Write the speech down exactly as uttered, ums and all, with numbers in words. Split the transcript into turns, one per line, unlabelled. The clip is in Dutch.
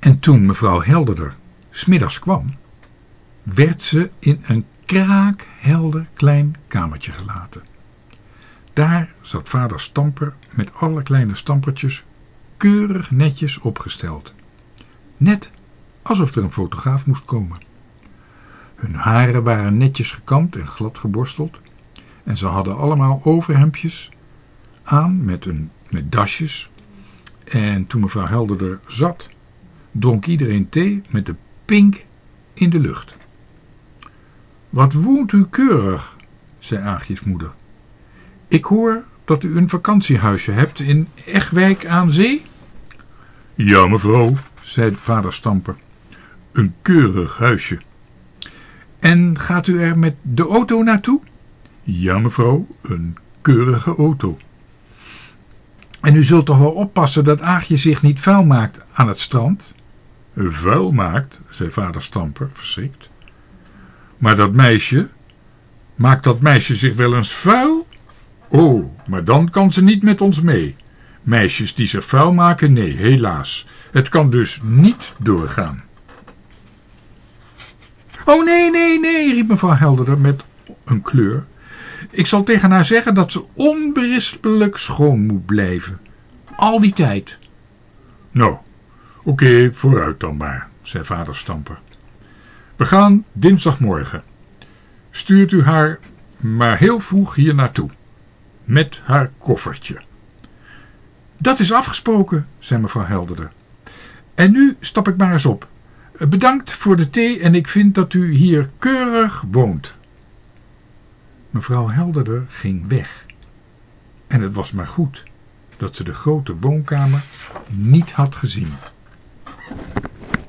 En toen mevrouw Helderder 's middags kwam, werd ze in een kraakhelder klein kamertje gelaten. Daar zat vader Stamper met alle kleine stampertjes keurig netjes opgesteld. Net alsof er een fotograaf moest komen. Hun haren waren netjes gekamd en glad geborsteld en ze hadden allemaal overhemdjes aan met, een, met dasjes. En toen mevrouw Helderder zat, dronk iedereen thee met de pink in de lucht. Wat woont u keurig, zei Aagjes moeder. Ik hoor dat u een vakantiehuisje hebt in Egwijk aan Zee? Ja, mevrouw, zei vader Stamper. Een keurig huisje. En gaat u er met de auto naartoe? Ja, mevrouw, een keurige auto. En u zult toch wel oppassen dat Aagje zich niet vuil maakt aan het strand? Vuil maakt, zei vader Stamper, verschrikt. Maar dat meisje, maakt dat meisje zich wel eens vuil? Oh, maar dan kan ze niet met ons mee. Meisjes die zich vuil maken, nee, helaas. Het kan dus niet doorgaan. Oh, nee, nee, nee, riep mevrouw Helderder met een kleur. Ik zal tegen haar zeggen dat ze onberispelijk schoon moet blijven. Al die tijd. Nou, oké, okay, vooruit dan maar, zei vader Stamper. We gaan dinsdagmorgen. Stuurt u haar maar heel vroeg hier naartoe. Met haar koffertje. Dat is afgesproken, zei mevrouw Helderder. En nu stap ik maar eens op. Bedankt voor de thee en ik vind dat u hier keurig woont. Mevrouw Helderder ging weg. En het was maar goed dat ze de grote woonkamer niet had gezien.